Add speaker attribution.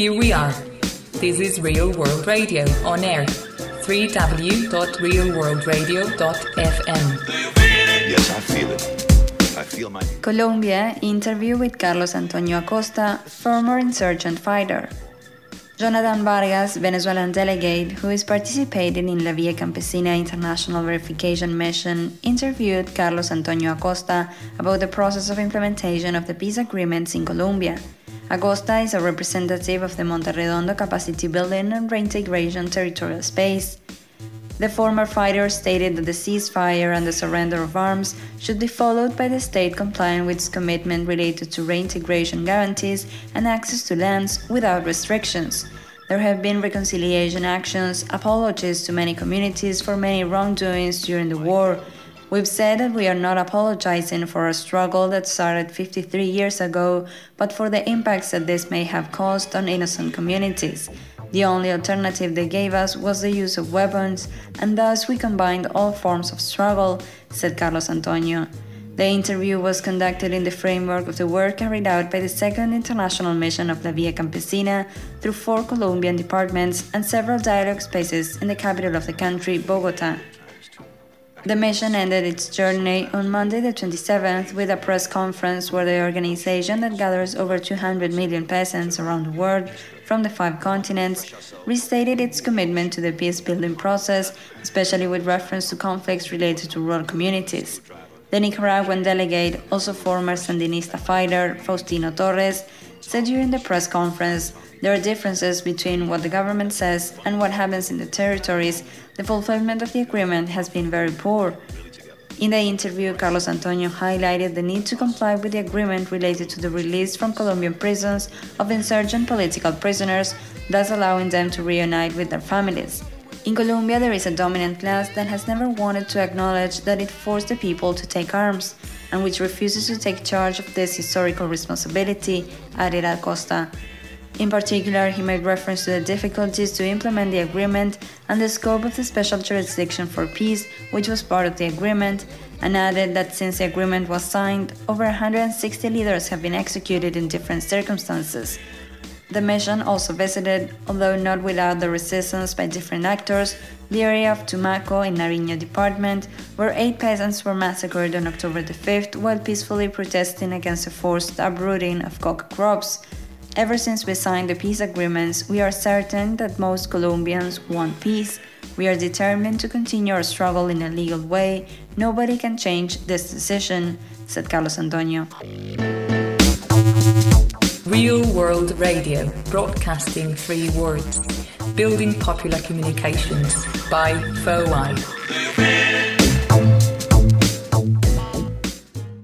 Speaker 1: here we are. This is Real World Radio on air. www.realworldradio.fm.
Speaker 2: Yes, I feel it. I feel my...
Speaker 3: Colombia interview with Carlos Antonio Acosta, former insurgent fighter. Jonathan Vargas, Venezuelan delegate who is participating in La Via Campesina International Verification Mission, interviewed Carlos Antonio Acosta about the process of implementation of the peace agreements in Colombia. Acosta is a representative of the Monte Redondo Capacity Building and Reintegration Territorial Space. The former fighter stated that the ceasefire and the surrender of arms should be followed by the state complying with its commitment related to reintegration guarantees and access to lands without restrictions. There have been reconciliation actions, apologies to many communities for many wrongdoings during the war. We've said that we are not apologizing for a struggle that started 53 years ago, but for the impacts that this may have caused on innocent communities. The only alternative they gave us was the use of weapons, and thus we combined all forms of struggle, said Carlos Antonio. The interview was conducted in the framework of the work carried out by the Second International Mission of La Via Campesina through 4 Colombian departments and several dialogue spaces in the capital of the country, Bogota. The mission ended its journey on Monday the 27th with a press conference where the organization that gathers over 200 million peasants around the world from the 5 continents restated its commitment to the peace-building process, especially with reference to conflicts related to rural communities. The Nicaraguan delegate, also former Sandinista fighter Faustino Torres, said during the press conference, there are differences between what the government says and what happens in the territories. The fulfillment of the agreement has been very poor. In the interview, Carlos Antonio highlighted the need to comply with the agreement related to the release from Colombian prisons of insurgent political prisoners, thus allowing them to reunite with their families. In Colombia, there is a dominant class that has never wanted to acknowledge that it forced the people to take arms, and which refuses to take charge of this historical responsibility, added Acosta. In particular, he made reference to the difficulties to implement the agreement and the scope of the special jurisdiction for peace, which was part of the agreement, and added that since the agreement was signed, over 160 leaders have been executed in different circumstances. The mission also visited, although not without the resistance by different actors, the area of Tumaco in Nariño department, where 8 peasants were massacred on October the 5th while peacefully protesting against the forced uprooting of coca crops. Ever since we signed the peace agreements, we are certain that most Colombians want peace. We are determined to continue our struggle in a legal way. Nobody can change this decision, said Carlos Antonio.
Speaker 1: Real World Radio, broadcasting 3 words, building popular communications by FOI.